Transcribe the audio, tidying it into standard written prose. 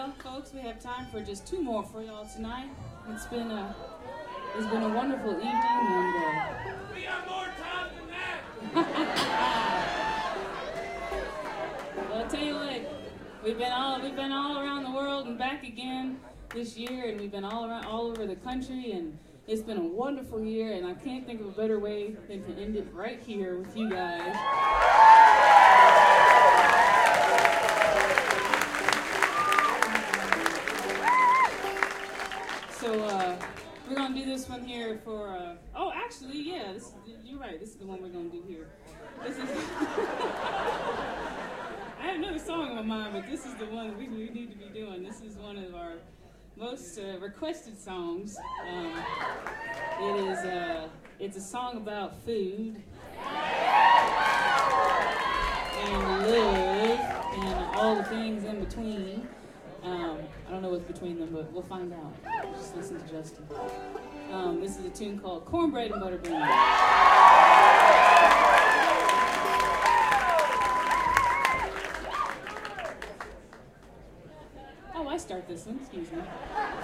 Well, folks, we have time for just two more for y'all tonight. It's been a wonderful evening, and we have more time than that. Well, I'll tell you what, we've been all around the world and back again this year, and we've been all over the country, and it's been a wonderful year, and I can't think of a better way than to end it right here with you guys. So we're gonna do this one here for. Actually, yeah, you're right. This is the one we're gonna do here. This is. I have another song in my mind, but this is the one we need to be doing. This is one of our most requested songs. It's a song about food and love and all the things in between. I don't know what's between them, but we'll find out. Just listen to Justin. This is a tune called Cornbread and Butterbean. Oh, I start this one, excuse me.